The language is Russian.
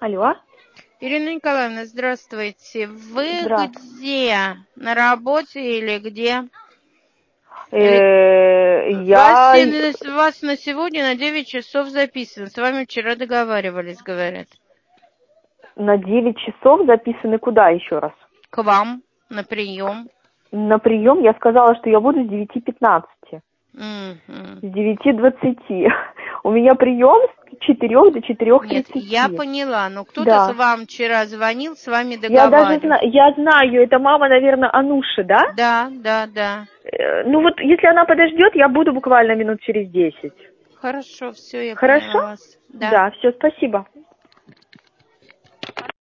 Алло. Ирина Николаевна, здравствуйте. Вы Здравствуйте. где? На работе или где? Я Вас на сегодня на 9 часов записано. С вами вчера договаривались, говорят. на 9 часов записаны куда еще раз? К вам на прием. На прием я сказала, что я буду с 9:15. Мгм. С 9:20. У меня прием с 4 до 4:30. Нет, я поняла, но кто-то Да. вам вчера звонил, с вами Я даже договаривался. я знаю, это мама, наверное, Ануши, да? Да. Ну вот, если она подождет, я буду буквально минут через 10. Хорошо, все, я Хорошо? поняла вас. Да. Да, все, спасибо.